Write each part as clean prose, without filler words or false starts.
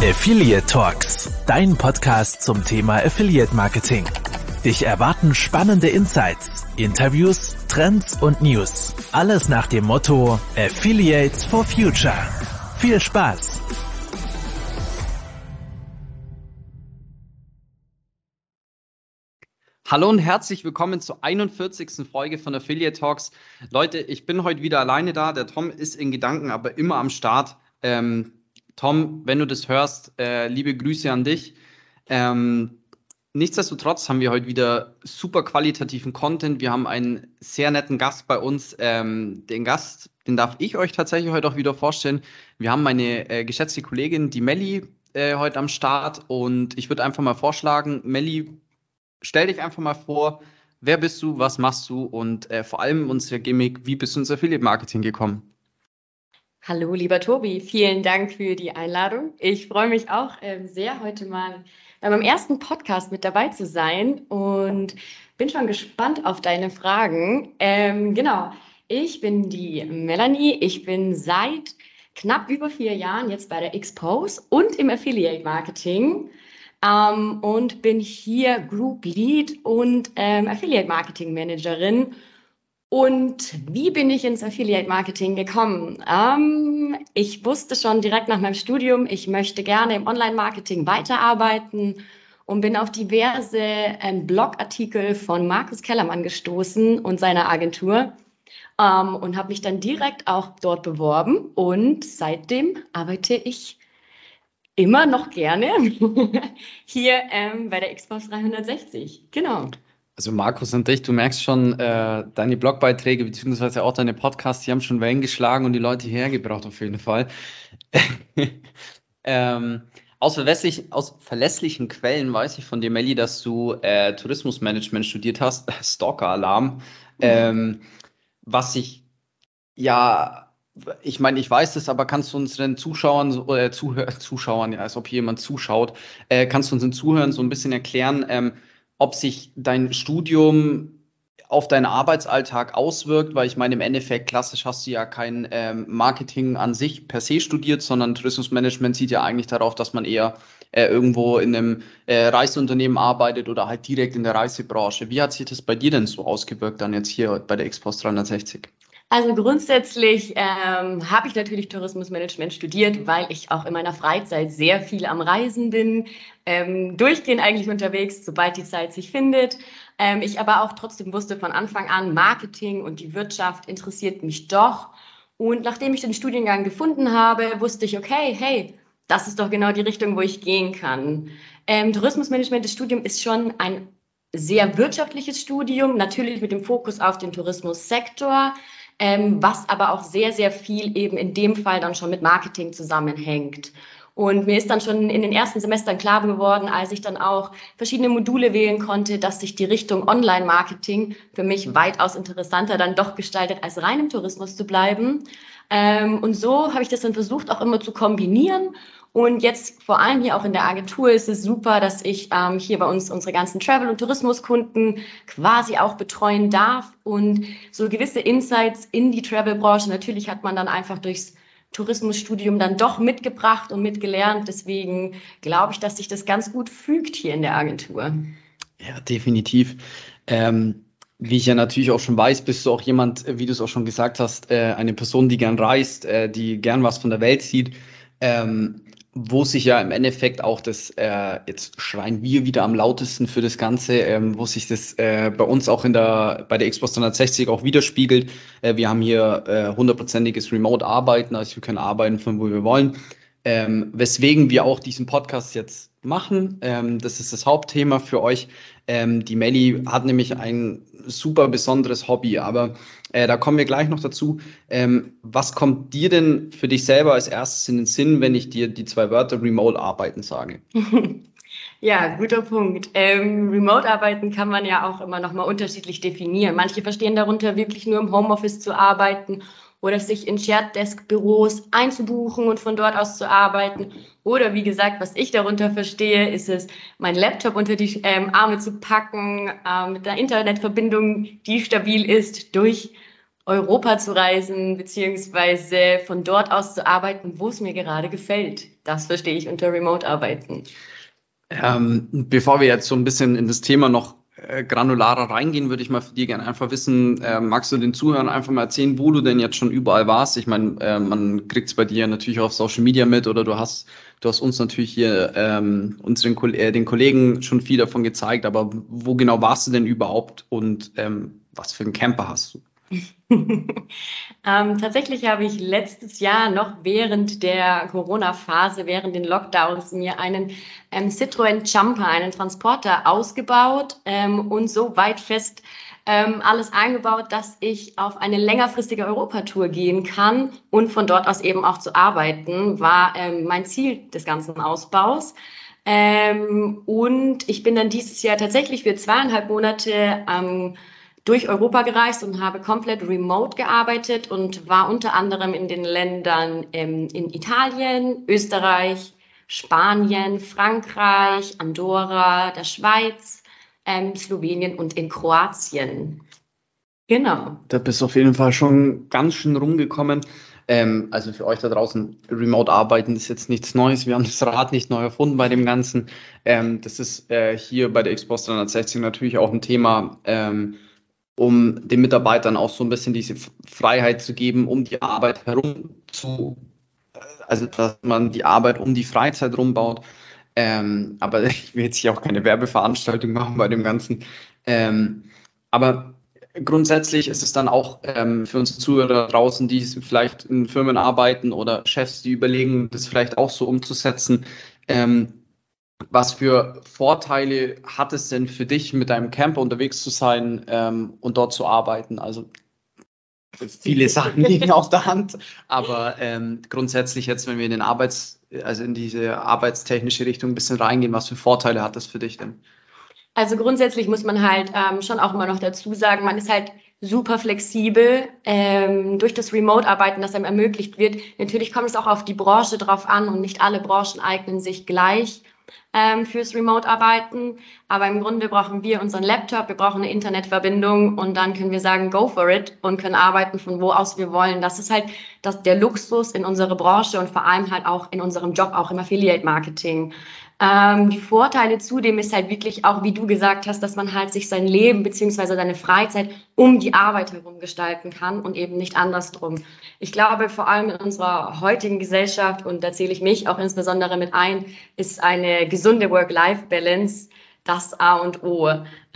Affiliate Talks, dein Podcast zum Thema Affiliate Marketing. Dich erwarten spannende Insights, Interviews, Trends und News. Alles nach dem Motto Affiliates for Future. Viel Spaß! Hallo und herzlich willkommen zur 41. Folge von Affiliate Talks. Leute, ich bin heute wieder alleine da. Der Tom ist in Gedanken, aber immer am Start. Tom, wenn du das hörst, liebe Grüße an dich. Nichtsdestotrotz haben wir heute wieder super qualitativen Content. Wir haben einen sehr netten Gast bei uns. Den Gast, den darf ich euch tatsächlich heute auch wieder vorstellen. Wir haben meine geschätzte Kollegin, die Melli, heute am Start. Und ich würde einfach mal vorschlagen, Melli, stell dich einfach mal vor, wer bist du, was machst du und vor allem unser Gimmick, wie bist du ins Affiliate-Marketing gekommen? Hallo, lieber Tobi, vielen Dank für die Einladung. Ich freue mich auch sehr, heute mal bei meinem ersten Podcast mit dabei zu sein und bin schon gespannt auf deine Fragen. Genau, ich bin die Melanie. Ich bin seit knapp über 4 Jahren jetzt bei der Xpose und im Affiliate-Marketing und bin hier Group Lead und Affiliate-Marketing-Managerin. Und wie bin ich ins Affiliate-Marketing gekommen? Ich wusste schon direkt nach meinem Studium, ich möchte gerne im Online-Marketing weiterarbeiten und bin auf diverse Blogartikel von Markus Kellermann gestoßen und seiner Agentur und habe mich dann direkt auch dort beworben. Und seitdem arbeite ich immer noch gerne hier bei der Xpose 360. Genau. Also Markus und dich, du merkst schon, deine Blogbeiträge beziehungsweise auch deine Podcasts, die haben schon Wellen geschlagen und die Leute hierher gebracht auf jeden Fall. Aus verlässlichen Quellen weiß ich von dir, Melli, dass du Tourismusmanagement studiert hast, Stalker-Alarm, was ich meine, ich weiß das, aber kannst du unseren Zuschauern oder Zuschauern, ja, als ob hier jemand zuschaut, kannst du unseren Zuhörern so ein bisschen erklären, ob sich dein Studium auf deinen Arbeitsalltag auswirkt, weil ich meine, im Endeffekt klassisch hast du ja kein Marketing an sich per se studiert, sondern Tourismusmanagement sieht ja eigentlich darauf, dass man eher irgendwo in einem Reiseunternehmen arbeitet oder halt direkt in der Reisebranche. Wie hat sich das bei dir denn so ausgewirkt dann jetzt hier bei der Xpose 360? Also grundsätzlich habe ich natürlich Tourismusmanagement studiert, weil ich auch in meiner Freizeit sehr viel am Reisen bin, durchgehend eigentlich unterwegs, sobald die Zeit sich findet. Ich aber auch trotzdem wusste von Anfang an, Marketing und die Wirtschaft interessiert mich doch. Und nachdem ich den Studiengang gefunden habe, wusste ich, okay, hey, das ist doch genau die Richtung, wo ich gehen kann. Tourismusmanagement, das Studium ist schon ein sehr wirtschaftliches Studium, natürlich mit dem Fokus auf den Tourismussektor. Was aber auch sehr, sehr viel eben in dem Fall dann schon mit Marketing zusammenhängt. Und mir ist dann schon in den ersten Semestern klar geworden, als ich dann auch verschiedene Module wählen konnte, dass sich die Richtung Online-Marketing für mich weitaus interessanter dann doch gestaltet, als rein im Tourismus zu bleiben. Und so habe ich das dann versucht, auch immer zu kombinieren. Und jetzt vor allem hier auch in der Agentur ist es super, dass ich hier bei uns unsere ganzen Travel- und Tourismuskunden quasi auch betreuen darf und so gewisse Insights in die Travel-Branche. Natürlich hat man dann einfach durchs Tourismusstudium dann doch mitgebracht und mitgelernt. Deswegen glaube ich, dass sich das ganz gut fügt hier in der Agentur. Ja, definitiv. Wie ich ja natürlich auch schon weiß, bist du auch jemand, wie du es auch schon gesagt hast, eine Person, die gern reist, die gern was von der Welt sieht. Wo sich ja im Endeffekt auch das, jetzt schreien wir wieder am lautesten für das Ganze, wo sich das bei uns auch bei der Xpose 360 auch widerspiegelt. Wir haben hier 100%iges Remote-Arbeiten, also wir können arbeiten von wo wir wollen. Weswegen wir auch diesen Podcast jetzt machen. Das ist das Hauptthema für euch. Die Melli hat nämlich ein super besonderes Hobby, aber da kommen wir gleich noch dazu. Was kommt dir denn für dich selber als erstes in den Sinn, wenn ich dir die 2 Wörter Remote Arbeiten sage? Ja, guter Punkt. Remote-Arbeiten kann man ja auch immer noch mal unterschiedlich definieren. Manche verstehen darunter wirklich nur im Homeoffice zu arbeiten oder sich in Shared-Desk-Büros einzubuchen und von dort aus zu arbeiten. Oder wie gesagt, was ich darunter verstehe, ist es, meinen Laptop unter die Arme zu packen, mit einer Internetverbindung, die stabil ist, durch Europa zu reisen, beziehungsweise von dort aus zu arbeiten, wo es mir gerade gefällt. Das verstehe ich unter Remote-Arbeiten. Bevor wir jetzt so ein bisschen in das Thema noch granularer reingehen, würde ich mal für dich gerne einfach wissen, magst du den Zuhörern einfach mal erzählen, wo du denn jetzt schon überall warst? Ich meine, man kriegt es bei dir natürlich auf Social Media mit, oder du hast uns natürlich hier den Kollegen schon viel davon gezeigt, aber wo genau warst du denn überhaupt und was für einen Camper hast du? Tatsächlich habe ich letztes Jahr noch während der Corona-Phase, während den Lockdowns, mir einen Citroën Jumper, einen Transporter ausgebaut und so weit fest alles eingebaut, dass ich auf eine längerfristige Europatour gehen kann und von dort aus eben auch zu arbeiten, war mein Ziel des ganzen Ausbaus. Und ich bin dann dieses Jahr tatsächlich für 2,5 Monate durch Europa gereist und habe komplett remote gearbeitet und war unter anderem in den Ländern in Italien, Österreich, Spanien, Frankreich, Andorra, der Schweiz, Slowenien und in Kroatien. Genau. Da bist du auf jeden Fall schon ganz schön rumgekommen. Also für euch da draußen, Remote arbeiten ist jetzt nichts Neues. Wir haben das Rad nicht neu erfunden bei dem Ganzen. Das ist hier bei der Xbox 360 natürlich auch ein Thema, um den Mitarbeitern auch so ein bisschen diese Freiheit zu geben, um die Arbeit also dass man die Arbeit um die Freizeit rumbaut. Aber ich will jetzt hier auch keine Werbeveranstaltung machen bei dem Ganzen. Aber grundsätzlich ist es dann auch für unsere Zuhörer draußen, die vielleicht in Firmen arbeiten oder Chefs, die überlegen, das vielleicht auch so umzusetzen. Was für Vorteile hat es denn für dich, mit deinem Camper unterwegs zu sein und dort zu arbeiten? Also viele Sachen liegen auf der Hand, aber grundsätzlich jetzt, wenn wir in diese arbeitstechnische Richtung ein bisschen reingehen, was für Vorteile hat das für dich denn? Also grundsätzlich muss man halt schon auch immer noch dazu sagen, man ist halt super flexibel durch das Remote-Arbeiten, das einem ermöglicht wird. Natürlich kommt es auch auf die Branche drauf an und nicht alle Branchen eignen sich gleich fürs Remote-Arbeiten. Aber im Grunde brauchen wir unseren Laptop, wir brauchen eine Internetverbindung und dann können wir sagen, go for it und können arbeiten von wo aus wir wollen. Das ist halt der Luxus in unserer Branche und vor allem halt auch in unserem Job, auch im Affiliate-Marketing. Die Vorteile zudem ist halt wirklich auch, wie du gesagt hast, dass man halt sich sein Leben beziehungsweise seine Freizeit um die Arbeit herum gestalten kann und eben nicht andersrum. Ich glaube, vor allem in unserer heutigen Gesellschaft, und da zähle ich mich auch insbesondere mit ein, ist eine gesunde Work-Life-Balance das A und O.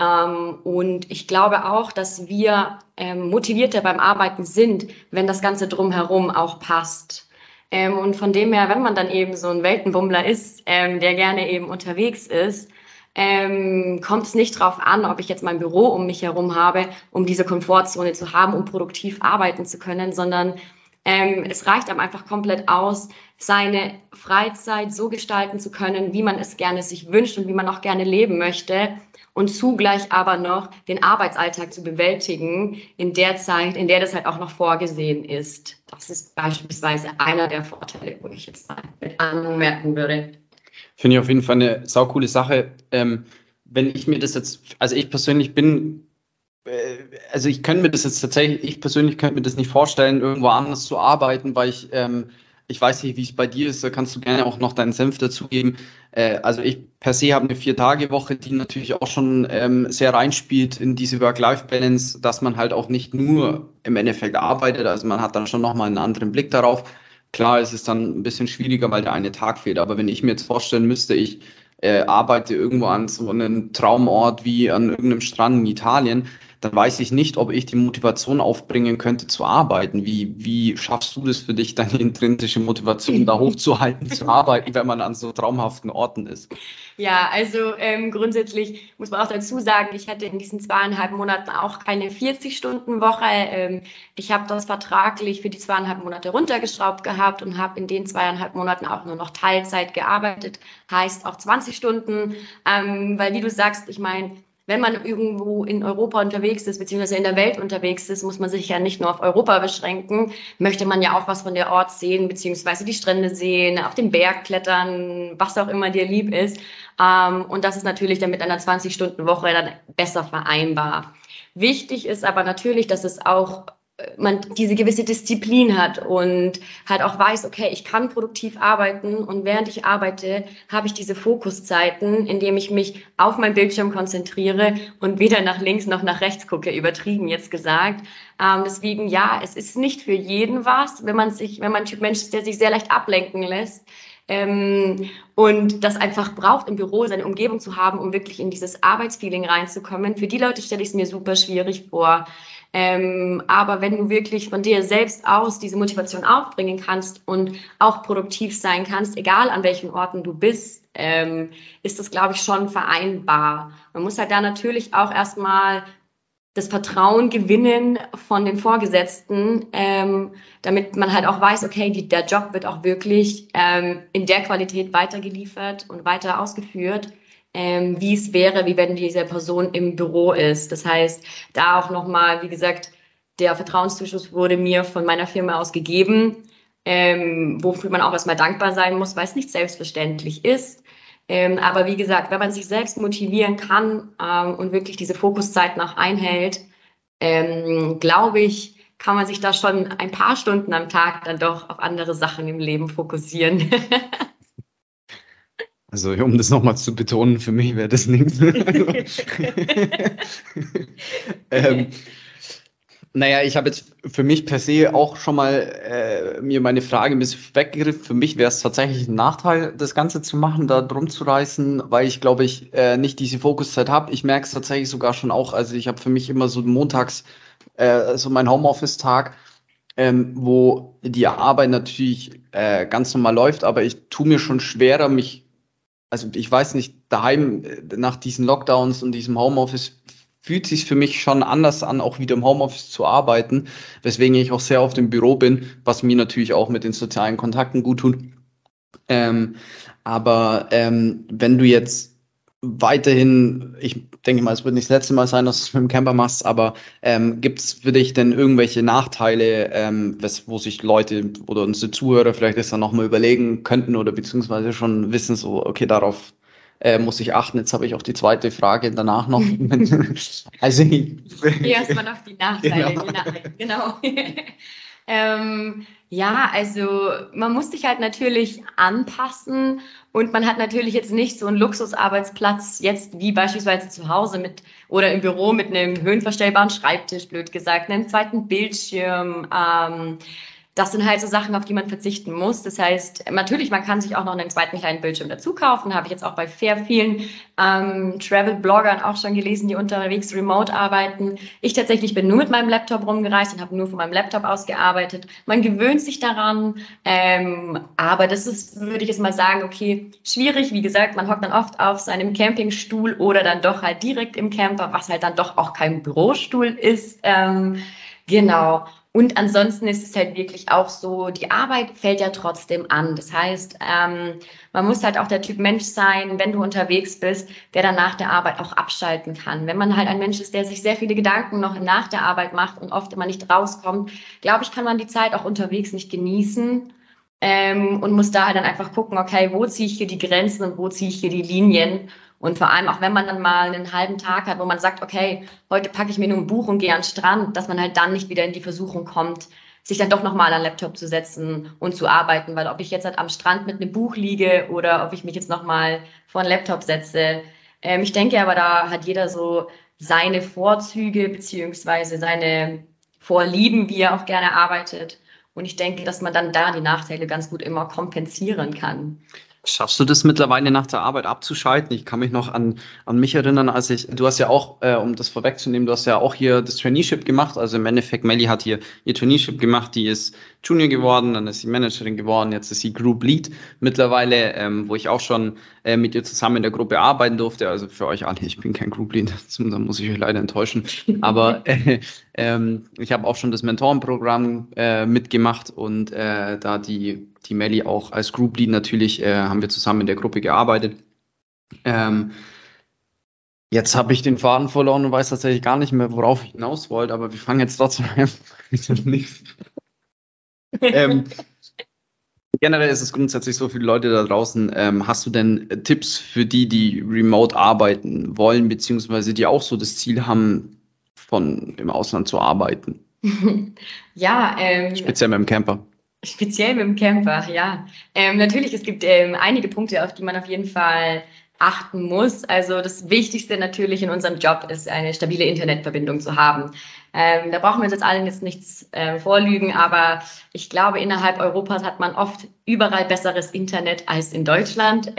Und ich glaube auch, dass wir motivierter beim Arbeiten sind, wenn das Ganze drumherum auch passt. Und von dem her, wenn man dann eben so ein Weltenbummler ist, der gerne eben unterwegs ist, kommt es nicht drauf an, ob ich jetzt mein Büro um mich herum habe, um diese Komfortzone zu haben, um produktiv arbeiten zu können, sondern es reicht einem einfach komplett aus, seine Freizeit so gestalten zu können, wie man es gerne sich wünscht und wie man auch gerne leben möchte und zugleich aber noch den Arbeitsalltag zu bewältigen in der Zeit, in der das halt auch noch vorgesehen ist. Das ist beispielsweise einer der Vorteile, wo ich jetzt mit anmerken würde. Finde ich auf jeden Fall eine saukoole Sache. Wenn ich mir das jetzt, also ich persönlich ich könnte mir das jetzt tatsächlich, ich persönlich könnte mir das nicht vorstellen, irgendwo anders zu arbeiten, weil ich weiß nicht, wie es bei dir ist, da kannst du gerne auch noch deinen Senf dazugeben. Also ich per se habe eine 4-Tage-Woche, die natürlich auch schon sehr reinspielt in diese Work-Life-Balance, dass man halt auch nicht nur im Endeffekt arbeitet, also man hat dann schon nochmal einen anderen Blick darauf. Klar, es ist dann ein bisschen schwieriger, weil der eine Tag fehlt, aber wenn ich mir jetzt vorstellen müsste, ich arbeite irgendwo an so einem Traumort wie an irgendeinem Strand in Italien, dann weiß ich nicht, ob ich die Motivation aufbringen könnte zu arbeiten. Wie schaffst du das für dich, deine intrinsische Motivation da hochzuhalten, zu arbeiten, wenn man an so traumhaften Orten ist? Ja, also grundsätzlich muss man auch dazu sagen, ich hatte in diesen 2,5 Monaten auch keine 40-Stunden-Woche. Ich habe das vertraglich für die 2,5 Monate runtergeschraubt gehabt und habe in den 2,5 Monaten auch nur noch Teilzeit gearbeitet, heißt auch 20 Stunden, weil wie du sagst, ich meine, wenn man irgendwo in Europa unterwegs ist, beziehungsweise in der Welt unterwegs ist, muss man sich ja nicht nur auf Europa beschränken. Möchte man ja auch was von der Ort sehen, beziehungsweise die Strände sehen, auf den Berg klettern, was auch immer dir lieb ist. Und das ist natürlich dann mit einer 20-Stunden-Woche dann besser vereinbar. Wichtig ist aber natürlich, dass es auch man diese gewisse Disziplin hat und halt auch weiß, okay, ich kann produktiv arbeiten und während ich arbeite, habe ich diese Fokuszeiten, indem ich mich auf meinen Bildschirm konzentriere und weder nach links noch nach rechts gucke, übertrieben jetzt gesagt. Deswegen, ja, es ist nicht für jeden was, wenn man ein Typ Mensch ist, der sich sehr leicht ablenken lässt, und das einfach braucht, im Büro seine Umgebung zu haben, um wirklich in dieses Arbeitsfeeling reinzukommen. Für die Leute stelle ich es mir super schwierig vor. Aber wenn du wirklich von dir selbst aus diese Motivation aufbringen kannst und auch produktiv sein kannst, egal an welchen Orten du bist, ist das, glaube ich, schon vereinbar. Man muss halt da natürlich auch erstmal das Vertrauen gewinnen von den Vorgesetzten, damit man halt auch weiß, okay, der Job wird auch wirklich in der Qualität weitergeliefert und weiter ausgeführt, wie es wäre, wie wenn diese Person im Büro ist. Das heißt, da auch nochmal, wie gesagt, der Vertrauenszuschuss wurde mir von meiner Firma aus gegeben, wofür man auch erstmal dankbar sein muss, weil es nicht selbstverständlich ist. Aber wie gesagt, wenn man sich selbst motivieren kann und wirklich diese Fokuszeiten auch einhält, glaube ich, kann man sich da schon ein paar Stunden am Tag dann doch auf andere Sachen im Leben fokussieren. Also um das nochmal zu betonen, für mich wäre das nichts. Naja, ich habe jetzt für mich per se auch schon mal mir meine Frage ein bisschen weggegriffen. Für mich wäre es tatsächlich ein Nachteil, das Ganze zu machen, da drum zu reißen, weil ich glaube, ich nicht diese Fokuszeit habe. Ich merke es tatsächlich sogar schon auch. Also ich habe für mich immer so montags so mein Homeoffice-Tag, wo die Arbeit natürlich ganz normal läuft, aber ich tue mir schon schwerer, also ich weiß nicht, daheim nach diesen Lockdowns und diesem Homeoffice fühlt sich für mich schon anders an, auch wieder im Homeoffice zu arbeiten, weswegen ich auch sehr oft im Büro bin, was mir natürlich auch mit den sozialen Kontakten gut tut. Aber wenn du jetzt weiterhin, ich denke mal, es wird nicht das letzte Mal sein, dass du es mit dem Camper machst, aber gibt es für dich denn irgendwelche Nachteile, wo sich Leute oder unsere Zuhörer vielleicht das dann nochmal überlegen könnten oder beziehungsweise schon wissen, so, okay, darauf muss ich achten. Jetzt habe ich auch die zweite Frage danach noch. Also erstmal noch die Nachteile. Genau. Ja, also man muss sich halt natürlich anpassen und man hat natürlich jetzt nicht so einen Luxusarbeitsplatz jetzt wie beispielsweise zu Hause oder im Büro mit einem höhenverstellbaren Schreibtisch, blöd gesagt, einem zweiten Bildschirm. Das sind halt so Sachen, auf die man verzichten muss. Das heißt, natürlich, man kann sich auch noch einen zweiten kleinen Bildschirm dazu kaufen. Habe ich jetzt auch bei vielen Travel-Bloggern auch schon gelesen, die unterwegs remote arbeiten. Ich tatsächlich bin nur mit meinem Laptop rumgereist und habe nur von meinem Laptop aus gearbeitet. Man gewöhnt sich daran, aber das ist, würde ich jetzt mal sagen, okay, schwierig. Wie gesagt, man hockt dann oft auf seinem Campingstuhl oder dann doch halt direkt im Camper, was halt dann doch auch kein Bürostuhl ist. Genau. Und ansonsten ist es halt wirklich auch so, die Arbeit fällt ja trotzdem an. Das heißt, man muss halt auch der Typ Mensch sein, wenn du unterwegs bist, der dann nach der Arbeit auch abschalten kann. Wenn man halt ein Mensch ist, der sich sehr viele Gedanken noch nach der Arbeit macht und oft immer nicht rauskommt, glaube ich, kann man die Zeit auch unterwegs nicht genießen und muss da halt dann einfach gucken, okay, wo ziehe ich hier die Grenzen und wo ziehe ich hier die Linien? Und vor allem auch, wenn man dann mal einen halben Tag hat, wo man sagt, okay, heute packe ich mir nur ein Buch und gehe an den Strand, dass man halt dann nicht wieder in die Versuchung kommt, sich dann doch nochmal an den Laptop zu setzen und zu arbeiten. Weil ob ich jetzt halt am Strand mit einem Buch liege oder ob ich mich jetzt nochmal vor den Laptop setze. Ich denke aber, da hat jeder so seine Vorzüge beziehungsweise seine Vorlieben, wie er auch gerne arbeitet. Und ich denke, dass man dann da die Nachteile ganz gut immer kompensieren kann. Schaffst du das mittlerweile nach der Arbeit abzuschalten? Ich kann mich noch an mich erinnern, du hast ja auch, um das vorwegzunehmen, du hast ja auch hier das Traineeship gemacht. Also im Endeffekt, Melli hat hier ihr Traineeship gemacht, die ist Junior geworden, dann ist sie Managerin geworden, jetzt ist sie Group Lead mittlerweile, wo ich auch schon mit ihr zusammen in der Gruppe arbeiten durfte. Also für euch alle, ich bin kein Group Lead, da muss ich euch leider enttäuschen. Aber ich habe auch schon das Mentorenprogramm mitgemacht und da die Melli auch als Group Lead natürlich, haben wir zusammen in der Gruppe gearbeitet. Jetzt habe ich den Faden verloren und weiß tatsächlich gar nicht mehr, worauf ich hinaus wollte, aber wir fangen jetzt trotzdem an. Generell ist es grundsätzlich so, viele Leute da draußen. Hast du denn Tipps für die remote arbeiten wollen, beziehungsweise die auch so das Ziel haben, im Ausland zu arbeiten? Ja, Speziell mit dem Camper. speziell mit dem Camper, ja. Natürlich, es gibt einige Punkte, auf die man auf jeden Fall achten muss. Also das Wichtigste natürlich in unserem Job ist, eine stabile Internetverbindung zu haben. Da brauchen wir uns jetzt allen jetzt nichts vorlügen, aber ich glaube, innerhalb Europas hat man oft überall besseres Internet als in Deutschland.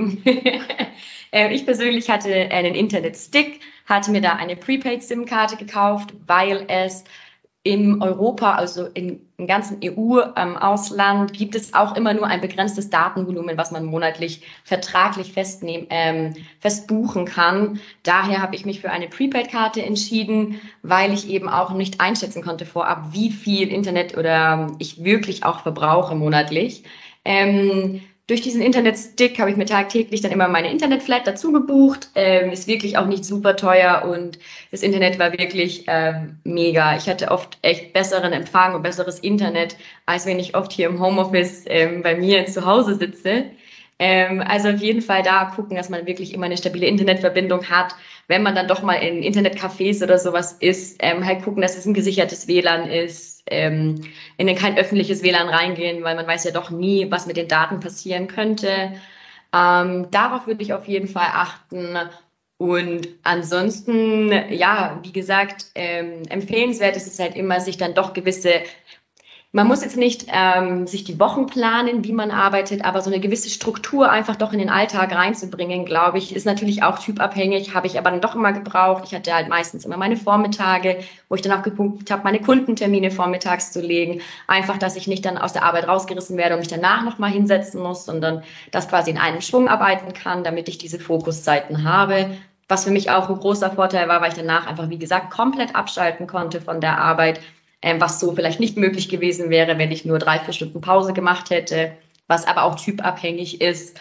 Ich persönlich hatte einen Internetstick, hatte mir da eine Prepaid-SIM-Karte gekauft, weil es in Europa, also im ganzen EU-Ausland, gibt es auch immer nur ein begrenztes Datenvolumen, was man monatlich vertraglich fest buchen kann. Daher habe ich mich für eine Prepaid-Karte entschieden, weil ich eben auch nicht einschätzen konnte vorab, wie viel Internet oder ich wirklich auch verbrauche monatlich. Durch diesen Internetstick habe ich mir tagtäglich dann immer meine Internetflat dazu gebucht. Ist wirklich auch nicht super teuer und das Internet war wirklich mega. Ich hatte oft echt besseren Empfang und besseres Internet, als wenn ich oft hier im Homeoffice bei mir zu Hause sitze. Also auf jeden Fall da gucken, dass man wirklich immer eine stabile Internetverbindung hat. Wenn man dann doch mal in Internetcafés oder sowas ist, halt gucken, dass es ein gesichertes WLAN ist. In kein öffentliches WLAN reingehen, weil man weiß ja doch nie, was mit den Daten passieren könnte. Darauf würde ich auf jeden Fall achten. Und ansonsten, ja, wie gesagt, empfehlenswert ist es halt immer, sich dann doch man muss jetzt nicht sich die Wochen planen, wie man arbeitet, aber so eine gewisse Struktur einfach doch in den Alltag reinzubringen, glaube ich, ist natürlich auch typabhängig, habe ich aber dann doch immer gebraucht. Ich hatte halt meistens immer meine Vormittage, wo ich dann auch geguckt habe, meine Kundentermine vormittags zu legen. Einfach, dass ich nicht dann aus der Arbeit rausgerissen werde und mich danach nochmal hinsetzen muss, sondern das quasi in einem Schwung arbeiten kann, damit ich diese Fokuszeiten habe. Was für mich auch ein großer Vorteil war, weil ich danach einfach, wie gesagt, komplett abschalten konnte von der Arbeit, was so vielleicht nicht möglich gewesen wäre, wenn ich nur 3-4 Stunden Pause gemacht hätte, was aber auch typabhängig ist.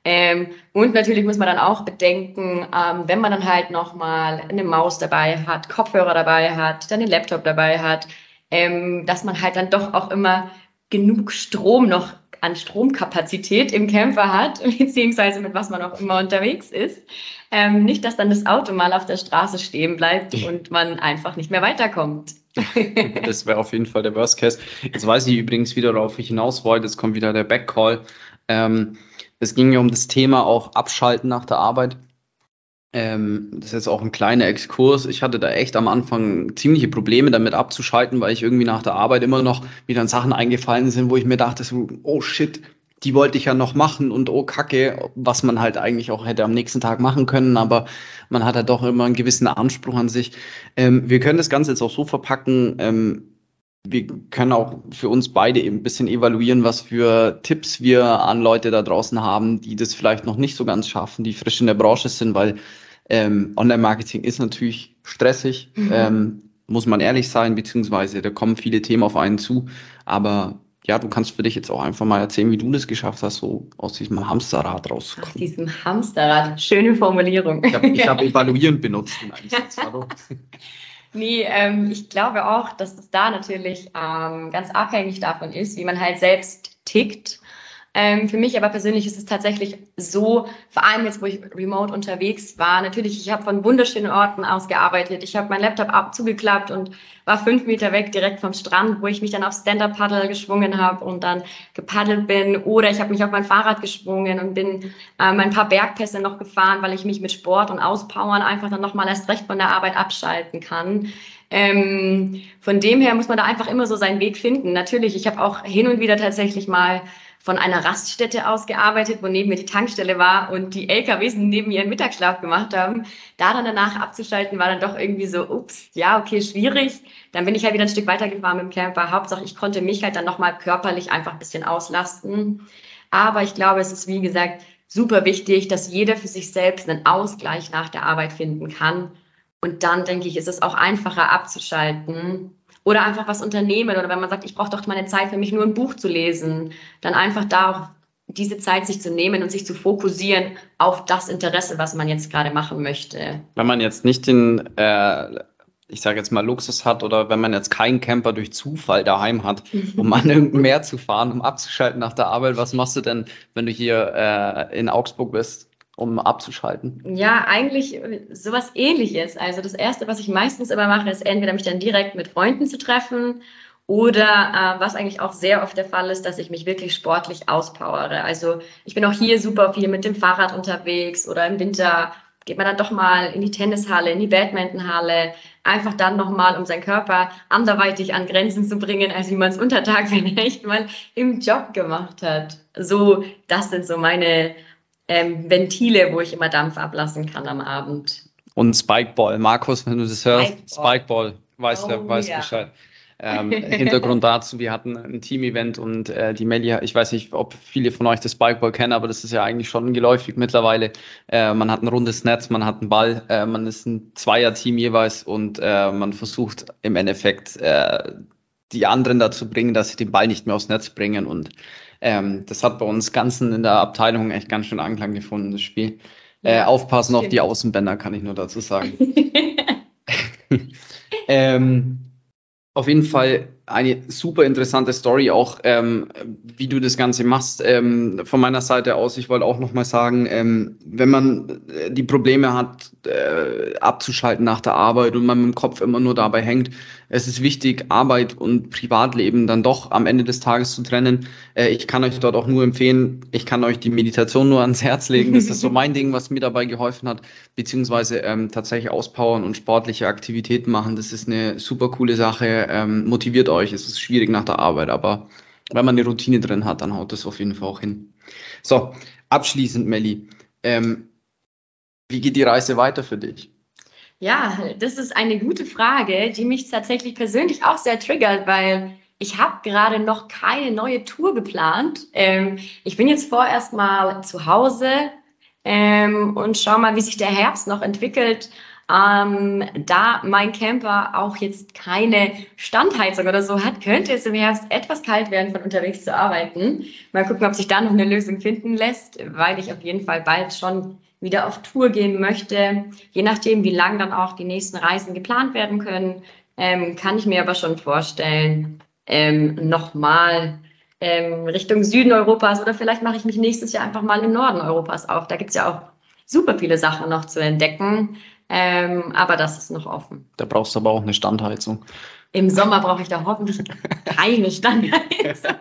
Und natürlich muss man dann auch bedenken, wenn man dann halt nochmal eine Maus dabei hat, Kopfhörer dabei hat, dann den Laptop dabei hat, dass man halt dann doch auch immer genug Strom noch an Stromkapazität im Camper hat, beziehungsweise mit was man auch immer unterwegs ist. Nicht, dass dann das Auto mal auf der Straße stehen bleibt und man einfach nicht mehr weiterkommt. Das wäre auf jeden Fall der Worst Case. Jetzt weiß ich übrigens wieder, worauf ich hinaus wollte. Jetzt kommt wieder der Backcall. Es ging ja um das Thema auch Abschalten nach der Arbeit. Das ist jetzt auch ein kleiner Exkurs. Ich hatte da echt am Anfang ziemliche Probleme damit abzuschalten, weil ich irgendwie nach der Arbeit immer noch wieder an Sachen eingefallen sind, wo ich mir dachte, so, oh shit, die wollte ich ja noch machen und oh Kacke, was man halt eigentlich auch hätte am nächsten Tag machen können, aber man hat halt doch immer einen gewissen Anspruch an sich. Wir können das Ganze jetzt auch so verpacken, wir können auch für uns beide eben ein bisschen evaluieren, was für Tipps wir an Leute da draußen haben, die das vielleicht noch nicht so ganz schaffen, die frisch in der Branche sind, weil Online-Marketing ist natürlich stressig, muss man ehrlich sein, beziehungsweise da kommen viele Themen auf einen zu, aber ja, du kannst für dich jetzt auch einfach mal erzählen, wie du das geschafft hast, so aus diesem Hamsterrad rauszukommen. Aus diesem Hamsterrad, schöne Formulierung. Ich hab evaluierend benutzt in einem Satz. Nee, ich glaube auch, dass es da natürlich ganz abhängig davon ist, wie man halt selbst tickt. Für mich aber persönlich ist es tatsächlich so, vor allem jetzt, wo ich remote unterwegs war, natürlich, ich habe von wunderschönen Orten aus gearbeitet. Ich habe meinen Laptop zugeklappt und war 5 Meter weg, direkt vom Strand, wo ich mich dann auf Stand-Up-Paddle geschwungen habe und dann gepaddelt bin. Oder ich habe mich auf mein Fahrrad geschwungen und bin ein paar Bergpässe noch gefahren, weil ich mich mit Sport und Auspowern einfach dann nochmal erst recht von der Arbeit abschalten kann. Von dem her muss man da einfach immer so seinen Weg finden. Natürlich, ich habe auch hin und wieder tatsächlich mal von einer Raststätte aus gearbeitet, wo neben mir die Tankstelle war und die LKWs neben mir ihren Mittagsschlaf gemacht haben. Da dann danach abzuschalten, war dann doch irgendwie so, ups, ja, okay, schwierig. Dann bin ich halt wieder ein Stück weitergefahren mit dem Camper. Hauptsache, ich konnte mich halt dann nochmal körperlich einfach ein bisschen auslasten. Aber ich glaube, es ist, wie gesagt, super wichtig, dass jeder für sich selbst einen Ausgleich nach der Arbeit finden kann. Und dann, denke ich, ist es auch einfacher abzuschalten. Oder einfach was unternehmen. Oder wenn man sagt, ich brauche doch meine Zeit für mich, nur ein Buch zu lesen, dann einfach da auch diese Zeit sich zu nehmen und sich zu fokussieren auf das Interesse, was man jetzt gerade machen möchte. Wenn man jetzt nicht den, ich sage jetzt mal Luxus hat oder wenn man jetzt keinen Camper durch Zufall daheim hat, um an irgendein Meer zu fahren, um abzuschalten nach der Arbeit, was machst du denn, wenn du hier in Augsburg bist um abzuschalten? Ja, eigentlich sowas Ähnliches. Also das Erste, was ich meistens immer mache, ist entweder mich dann direkt mit Freunden zu treffen oder was eigentlich auch sehr oft der Fall ist, dass ich mich wirklich sportlich auspowere. Also ich bin auch hier super viel mit dem Fahrrad unterwegs oder im Winter geht man dann doch mal in die Tennishalle, in die Badmintonhalle, einfach dann nochmal, um seinen Körper anderweitig an Grenzen zu bringen, als wie man es untertags vielleicht mal im Job gemacht hat. So, das sind so meine Ventile, wo ich immer Dampf ablassen kann am Abend. Und Spikeball. Markus, wenn du das hörst, Spikeball, weiß Bescheid. Hintergrund dazu, wir hatten ein Team-Event und die Melli, ich weiß nicht, ob viele von euch das Spikeball kennen, aber das ist ja eigentlich schon geläufig mittlerweile. Man hat ein rundes Netz, man hat einen Ball, man ist ein Zweier-Team jeweils und man versucht im Endeffekt die anderen dazu bringen, dass sie den Ball nicht mehr aufs Netz bringen und das hat bei uns Ganzen in der Abteilung echt ganz schön Anklang gefunden, das Spiel. Aufpassen auf die Außenbänder, kann ich nur dazu sagen. Auf jeden Fall eine super interessante Story, auch wie du das Ganze machst. Von meiner Seite aus, ich wollte auch nochmal sagen, wenn man die Probleme hat, abzuschalten nach der Arbeit und man mit dem Kopf immer nur dabei hängt, es ist wichtig, Arbeit und Privatleben dann doch am Ende des Tages zu trennen. Ich kann euch dort auch nur empfehlen, ich kann euch die Meditation nur ans Herz legen. Das ist so mein Ding, was mir dabei geholfen hat, beziehungsweise tatsächlich auspowern und sportliche Aktivitäten machen. Das ist eine super coole Sache, motiviert euch. Es ist schwierig nach der Arbeit, aber wenn man eine Routine drin hat, dann haut das auf jeden Fall auch hin. So, abschließend, Melli, wie geht die Reise weiter für dich? Ja, das ist eine gute Frage, die mich tatsächlich persönlich auch sehr triggert, weil ich habe gerade noch keine neue Tour geplant. Ich bin jetzt vorerst mal zu Hause und schau mal, wie sich der Herbst noch entwickelt. Da mein Camper auch jetzt keine Standheizung oder so hat, könnte es im Herbst etwas kalt werden, von unterwegs zu arbeiten. Mal gucken, ob sich da noch eine Lösung finden lässt, weil ich auf jeden Fall bald schon wieder auf Tour gehen möchte. Je nachdem, wie lang dann auch die nächsten Reisen geplant werden können, kann ich mir aber schon vorstellen, nochmal Richtung Süden Europas oder vielleicht mache ich mich nächstes Jahr einfach mal im Norden Europas auf. Da gibt es ja auch super viele Sachen noch zu entdecken. Aber das ist noch offen. Da brauchst du aber auch eine Standheizung. Im Sommer brauche ich da hoffentlich keine Standheizung.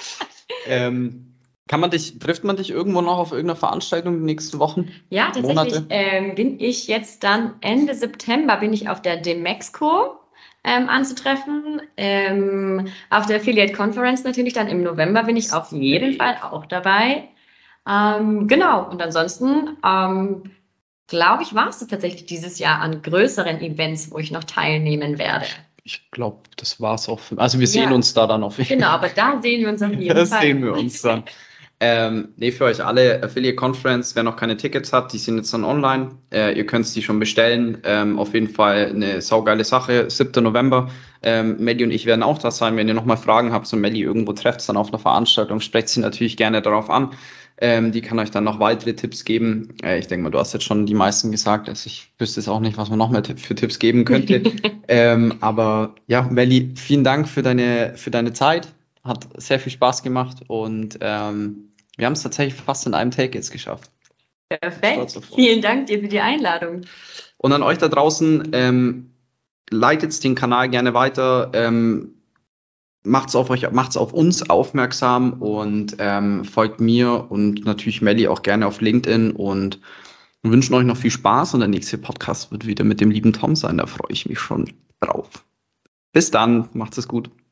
Trifft man dich irgendwo noch auf irgendeiner Veranstaltung in den nächsten Wochen? Ja, tatsächlich bin ich jetzt dann Ende September bin ich auf der Demexco anzutreffen. Auf der Affiliate Conference natürlich dann im November bin ich auf jeden Fall auch dabei. Genau, und ansonsten glaube ich, war es tatsächlich dieses Jahr an größeren Events, wo ich noch teilnehmen werde. Ich glaube, das war es auch. Also wir sehen uns da dann auf jeden Fall. Genau, aber da sehen wir uns auf jeden Fall. Das sehen wir uns dann. Für euch alle Affiliate Conference, wer noch keine Tickets hat, die sind jetzt dann online. Ihr könnt die schon bestellen. Auf jeden Fall eine saugeile Sache. 7. November. Melli und ich werden auch da sein. Wenn ihr nochmal Fragen habt und Melli irgendwo trefft, dann auf einer Veranstaltung, sprecht sie natürlich gerne darauf an. Die kann euch dann noch weitere Tipps geben. Ich denke mal, du hast jetzt schon die meisten gesagt. Also ich wüsste jetzt auch nicht, was man noch mehr für Tipps geben könnte. Aber ja, Melli, vielen Dank für deine Zeit. Hat sehr viel Spaß gemacht und wir haben es tatsächlich fast in einem Take jetzt geschafft. Perfekt. Vielen Dank dir für die Einladung. Und an euch da draußen, leitet den Kanal gerne weiter. Macht's auf uns aufmerksam und folgt mir und natürlich Melli auch gerne auf LinkedIn und wir wünschen euch noch viel Spaß und der nächste Podcast wird wieder mit dem lieben Tom sein, da freue ich mich schon drauf. Bis dann, macht's es gut.